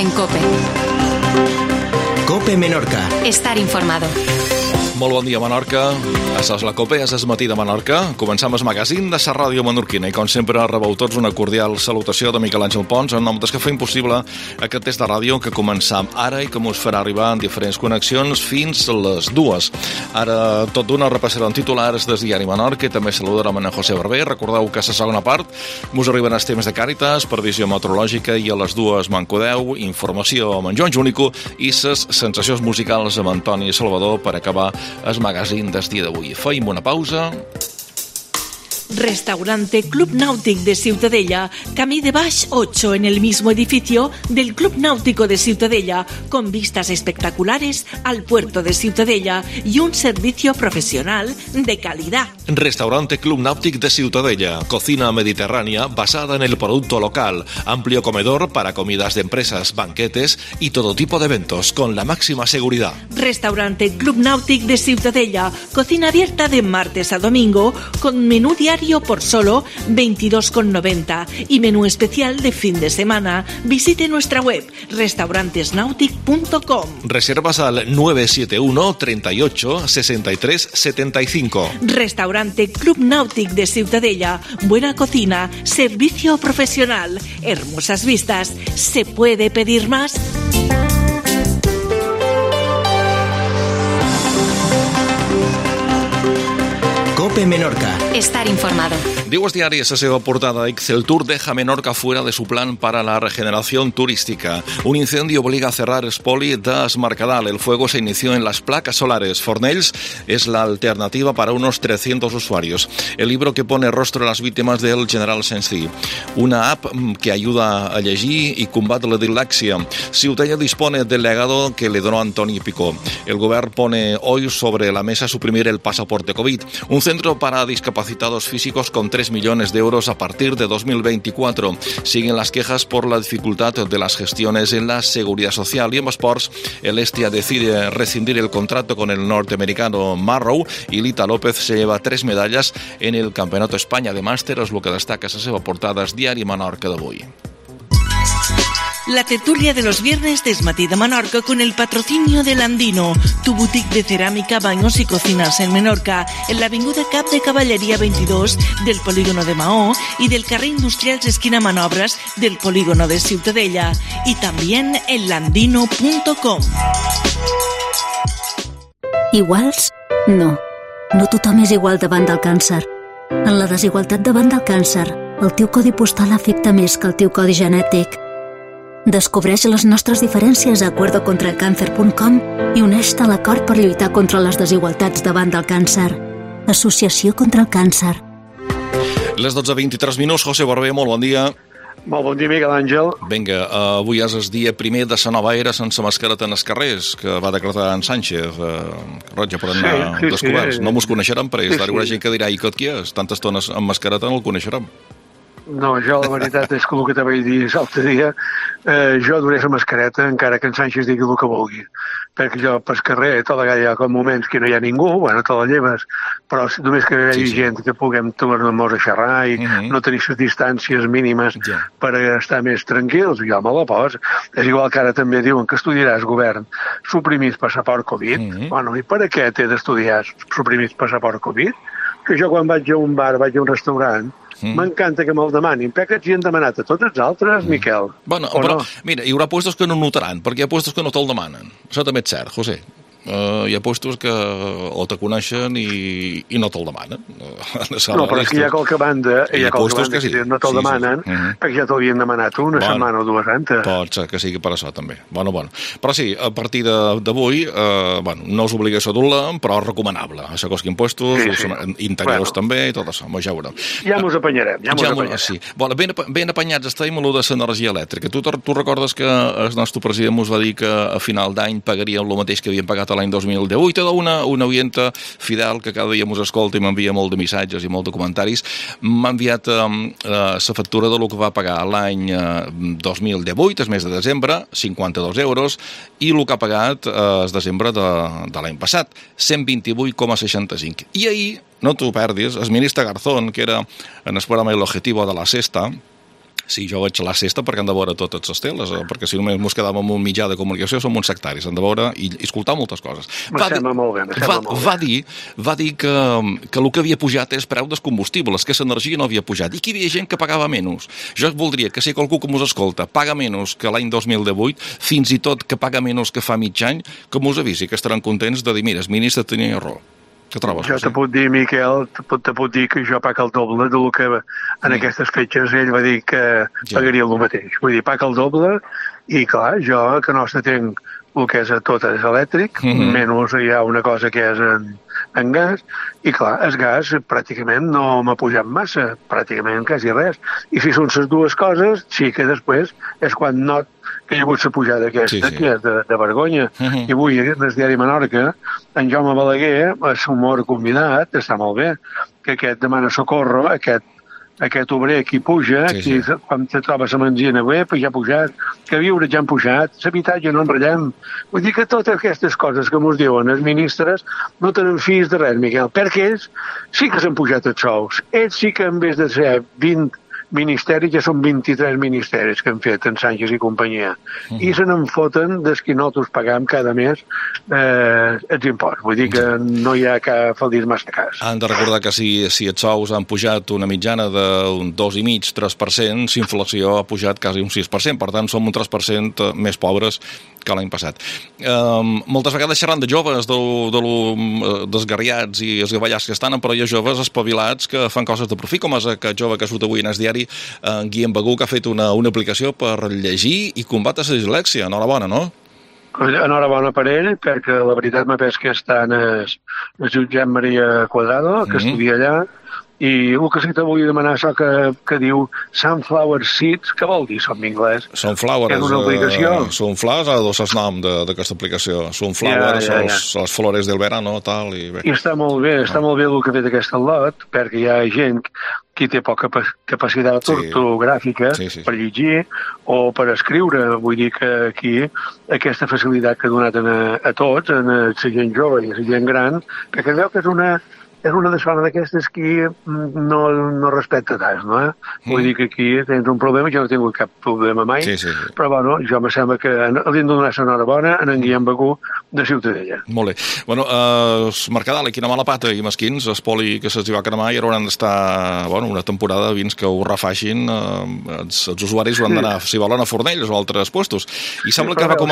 en COPE. COPE Menorca. Estar informado. Molt bon dia, Menorca. Això és la COPE, és el matí de Menorca. Començam el magazín de la ràdio menorquina i, com sempre, rebeu tots una cordial salutació de Miquel Àngel Pons en nom dels que fa impossible aquest test de ràdio que començam ara i que us farà arribar en diferents connexions fins a les 2. Ara, tot d'una, repassarem titulars del diari Menorca i també saludarem en José Barber. Recordeu que a la segona part us arriben els temps de Càritas, previsió meteorològica i a les 2 Mancodeu, informació amb en Joan Júnico i les sensacions musicals amb Antoni Salvador per acabar el magazín del dia d'avui. Feim una pausa. Restaurante Club Náutico de Ciutadella, Camí de Baix 8, en el mismo edificio del Club Náutico de Ciutadella, con vistas espectaculares al puerto de Ciutadella y un servicio profesional de calidad. Restaurante Club Náutico de Ciutadella, cocina mediterránea basada en el producto local, amplio comedor para comidas de empresas, banquetes y todo tipo de eventos, con la máxima seguridad. Restaurante Club Náutico de Ciutadella, cocina abierta de martes a domingo, con menú diario por solo 22,90 y menú especial de fin de semana. Visite nuestra web restaurantesnautic.com. Reservas al 971 38 63 75. Restaurante Club Náutico de Ciutadella, buena cocina, servicio profesional, hermosas vistas. ¿Se puede pedir más? COPE Menorca. Estar informado. Diu el diari a la seva portada: Exceltur deja Menorca fuera de su plan para la regeneración turística. Un incendio obliga a cerrar Espoli de Es Mercadal. El fuego se inició en las placas solares. Fornells es la alternativa para unos 300 usuarios. El libro que pone rostro a las víctimas del General Sensi. Una app que ayuda a llegir y combate la dislexia. Ciutadella dispone del legado que le donó Antoni Picó. El gobierno pone hoy sobre la mesa suprimir el pasaporte COVID. Un centro para discapacitados físicos con 3 millones de euros a partir de 2024. Siguen las quejas por la dificultad de las gestiones en la seguridad social. Y en esports, el Estia decide rescindir el contrato con el norteamericano Marrow y Lita López se lleva 3 medallas en el Campeonato España de Màster. És el que destaca a la seva portada el diari Menorca d'avui. La tertulia de los viernes de Esmatí de Menorca con el patrocinio del Andino, tu boutique de cerámica, baños y cocinas en Menorca, en la avinguda Cap de Cavalleria 22 del polígono de Maó y del carrer Industrials esquina Manobras del polígono de Ciutadella, y también en landino.com. Iguals? No. No tothom és igual davant del càncer. En la desigualtat davant del càncer, el teu codi postal afecta més que el teu codi genètic. Descobreix les nostres diferències a acuerdocontraelcáncer.com i uneix-te a l'acord per lluitar contra les desigualtats davant del càncer. Associació contra el càncer. Les 12:23 minuts. José Barber, molt bon dia. Molt bon dia, Miquel Àngel. Vinga, avui és el dia primer de la nova era sense mascareta en els carrers, que va decretar en Sánchez, Roja, per anar descoberts. No mos coneixerem per ells. Hi haurà gent que dirà, i què és? Tanta estona amb mascareta no el coneixerem. No, jo la veritat és que el que te vaig dir l'altre dia, jo duré la mascareta encara que en Sánchez digui el que vulgui, perquè jo pel carrer tot hi ha moments que no hi ha ningú, bueno, te la lleves, però només que hi hagi gent que puguem tornar-nos a xerrar i no tenir les distàncies mínimes per estar més tranquils, jo me la poso. És igual que ara també diuen que estudiaràs govern suprimir el passaport Covid. Bueno, i per a què t'he d'estudiar suprimir el passaport Covid? Que jo quan vaig a un bar, vaig a un restaurant, m'encanta que me'l demanin, perquè ens hi han demanat a tots els altres, Miquel. Bueno, però, mira, hi haurà puestos que no notaran, perquè hi ha puestos que no te'l demanen. Això també és cert, José. Hi ha puestos que o te coneixen i no te'l demanen. No, però és que hi ha qualque banda que no te'l demanen, perquè ja t'havien demanat una setmana o dues antes. Pot ser que sigui per això, també. Bueno. Però sí, a partir d'avui, no és obligació dur-la, però és recomanable. Això que els impostos, interiors també, i tot això, ja ho veurem. Ja mos apanyarem, Sí. Ben apanyats estem amb l'energia elèctrica. Tu recordes que el nostre president mos va dir que a final d'any pagaríem el mateix que havien pagat l'any 2018. Una oienta fidel que cada dia mos escolta i m'envia molt de missatges i molt de comentaris, m'ha enviat la factura de lo que va pagar l'any 2018, el mes de desembre, 52 euros, i el que ha pagat el desembre de l'any passat, 128,65. I ahir, no t'ho perdis, el ministre Garzón, que era en el programa El Objetivo de la Sexta, Sí, jo vaig a la sexta perquè han de veure totes les teles, perquè si només mos quedàvem amb un mitjà de comunicació som uns sectaris, han de veure i escoltar moltes coses. Va dir que el que havia pujat és preu dels combustibles, que l'energia no havia pujat, i que hi havia gent que pagava menys. Jo voldria que si qualcú que mos escolta paga menys que l'any 2018, fins i tot que paga menys que fa mig any, que mos avisi, que estaran contents de dir, mira, el ministre tenia raó. Què trobes? Jo te puc dir, Miquel, te puc dir que jo paga el doble del que en aquestes fetges ell va dir que pagaria el mateix. Vull dir, paga el doble i, clar, jo que no s'atenc el que és tot és elèctric, menys hi ha una cosa que és en gas, i clar, el gas pràcticament no m'ha pujat massa, pràcticament quasi res. I si són les dues coses, sí que després és quan not que hi ha hagut la pujada aquesta, que és de vergonya. I avui, en el diari Menorca, en Jaume Balaguer, el humor convidat, està molt bé, que aquest demana socorro, aquest obrer aquí puja, quan te trobes a benzina bé, pues ja ha pujat, que viure ja han pujat, l'habitatge no enrotllem. Vull dir que totes aquestes coses que ens diuen els ministres no tenen fills de res, Miquel, perquè ells sí que s'han pujat els sous. Ells sí que en vez de ser 20 ministeris, ja són 23 ministeris que han fet en Sánchez i companyia. I se n'en foten des que nosaltres pagam cada mes els imposts. Vull dir que no hi ha cap faldisme a cas. Han de recordar que si els sous han pujat una mitjana d'un 2,5-3%, l'inflació ha pujat quasi un 6%. Per tant, som un 3% més pobres que l'any passat. Moltes vegades xerrant de joves, desgarriats i esgavallats que estan, però hi ha joves espavilats que fan coses de profit, com és aquest jove que ha surt avui en el diari, Guillem Begú, que ha fet una aplicació per llegir i combatre la dislèxia. Enhorabona, no? Enhorabona per ell, perquè la veritat m'ha pes que està en el jutjat Maria Cuadrado, que estudia allà, i el que sí que vull demanar això que diu Sunflower Seeds, què vol dir això en anglès? Sunflower és una aplicació. Sunflowers és el nom d'aquesta aplicació. Sunflower són les flores del verano, tal, i bé. I està molt bé el que ha fet aquest lot, perquè hi ha gent que té poca capacitat ortogràfica per llegir o per escriure. Vull dir que aquí aquesta facilitat que ha donat a tots, a la gent jove i a la gent gran, perquè veu que és una de les d'aquestes que no respecta tant, no? Vull dir que aquí tens un problema, jo no he tingut cap problema mai, però bueno, jo me sembla que li hem de donar l'enhorabona en Guillem Begú de Ciutadella. Molt bé. Bueno, Mercadal, quina mala pata i mesquins, espoli que se'ls va cremar i ara hauran d'estar una temporada fins que ho refaixin, els usuaris ho han d'anar, si volen, a Fornells o a altres puestos. I sembla que va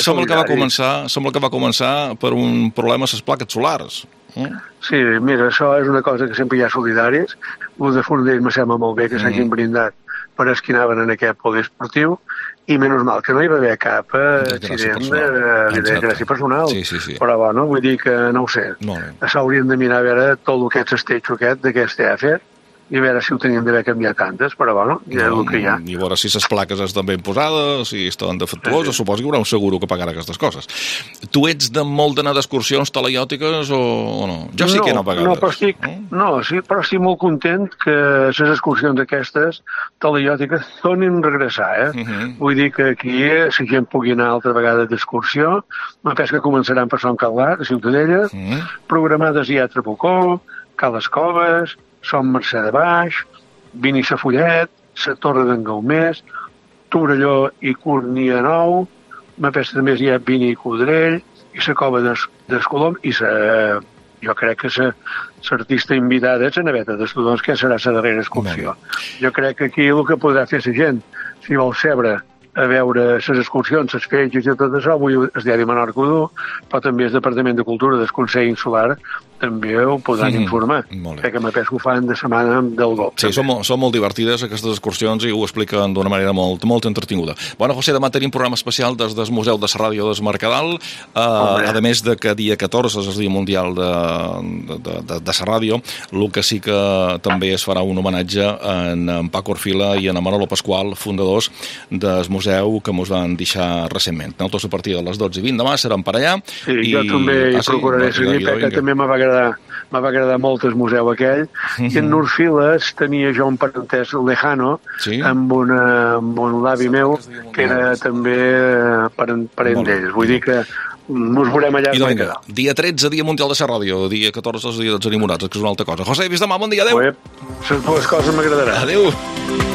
començar per un problema a les plaques solars. Sí, mira, això és una cosa que sempre hi ha solidaris. El de Fornells me sembla molt bé que s'hagin brindat per esquinaven en aquest poliesportiu i menys mal que no hi va haver cap accident de gràcia personal. Però bueno, vull dir que no ho sé. S'haurien de mirar a veure tot el que és l'esteig d'aquest fet i a veure si ho tenien d'haver canviat tantes, però bueno, ja és el que hi ha. I a veure si les plaques estan ben posades, si estan defectuoses, suposo que hi haurà un seguro que pagarà aquestes coses. Tu ets de molt d'anar d'excursions telaiòtiques o no? Jo sí que no pagades. Però estic molt content que les excursions aquestes telaiòtiques tornin a regressar, Vull dir que aquí la gent pugui anar altra vegada d'excursió, me penso que començaran per Sant Calvar, a Ciutadella, programades hi ha Trabucó, Cales Coves, Som Mercè de Baix, Vinissa Follet, la Torre d'en Gaumés, Torelló i Cornia Nou, me penso també hi ha Vini i Codrell, i la Cova d'Escolom, i jo crec que l'artista invitada és la Naveta d'Estudons, que serà la darrera excursió. Jo crec que aquí el que podrà fer la gent, si vol sebre a veure les excursions, les fetges i tot això, avui el diari Menorca ho du, però també el Departament de Cultura del Consell Insular també ho podran informar, perquè me penso que ho fan de setmana del GOP. Sí, són molt divertides aquestes excursions i ho expliquen d'una manera molt entretinguda. Bueno, José, demà tenim programa especial des del Museu de la Ràdio del Mercadal, a més de que dia 14 és el Dia Mundial de la Ràdio, el que sí que també es farà un homenatge en Paco Orfila i en Manolo Pasqual, fundadors del museu que ens van deixar recentment. Nosaltres a partir de les 12:20 demà serem per allà. Sí, jo també hi procuraré seguir, perquè també me va agradar molt el museu aquell, i en Orfiles tenia jo un parentès lejano amb un avi meu que era també parent d'ells. Vull dir que ens veurem allà. I vinga, dia 13, Dia Mundial de la Ràdio, dia 14, Dia dels Enamorats, que és una altra cosa. José, fins demà, bon dia, adéu. Les dues coses m'agradaran. Adéu.